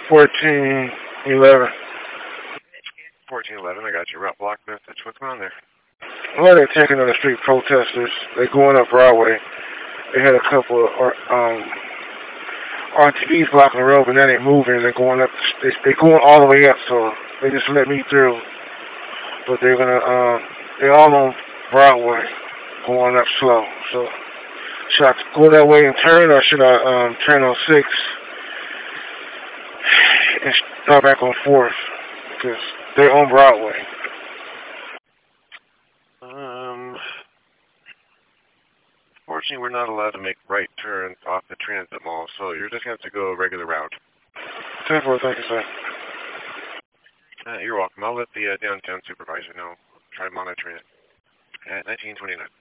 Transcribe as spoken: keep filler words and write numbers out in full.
fourteen eleven. fourteen eleven, I got your route block message. What's going on there? Well, they're taking on the street protesters. They're going up Broadway. They had a couple of um, R T Vs blocking the road, but now they're moving. They're going up. They, they're going all the way up, so they just let me through. But they're gonna. Um, they're all on Broadway, going up slow. So should I go that way and turn, or should I um, turn on six and start back on fourth? Because they're on Broadway. Um, fortunately, we're not allowed to make right turns off the transit mall, so you're just going to have to go a regular route. ten four, thank you, sir. Uh, you're welcome. I'll let the uh, downtown supervisor know. Try monitoring it at nineteen twenty-nine.